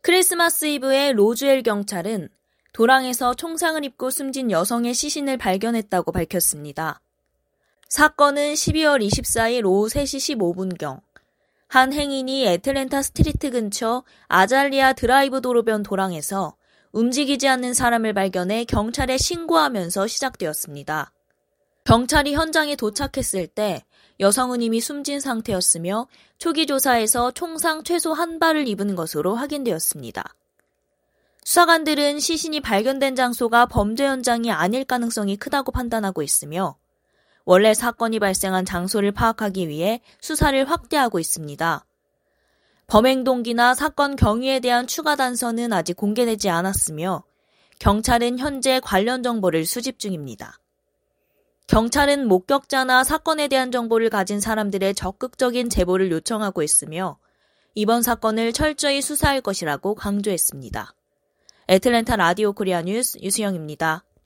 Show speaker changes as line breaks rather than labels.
크리스마스 이브에 로즈웰 경찰은 도랑에서 총상을 입고 숨진 여성의 시신을 발견했다고 밝혔습니다. 사건은 12월 24일 오후 3시 15분경 한 행인이 애틀랜타 스트리트 근처 아잘리아 드라이브 도로변 도랑에서 움직이지 않는 사람을 발견해 경찰에 신고하면서 시작되었습니다. 경찰이 현장에 도착했을 때 여성은 이미 숨진 상태였으며 초기 조사에서 총상 최소 한 발을 입은 것으로 확인되었습니다. 수사관들은 시신이 발견된 장소가 범죄 현장이 아닐 가능성이 크다고 판단하고 있으며 원래 사건이 발생한 장소를 파악하기 위해 수사를 확대하고 있습니다. 범행 동기나 사건 경위에 대한 추가 단서는 아직 공개되지 않았으며 경찰은 현재 관련 정보를 수집 중입니다. 경찰은 목격자나 사건에 대한 정보를 가진 사람들의 적극적인 제보를 요청하고 있으며 이번 사건을 철저히 수사할 것이라고 강조했습니다. 애틀랜타 라디오 코리아 뉴스 유수영입니다.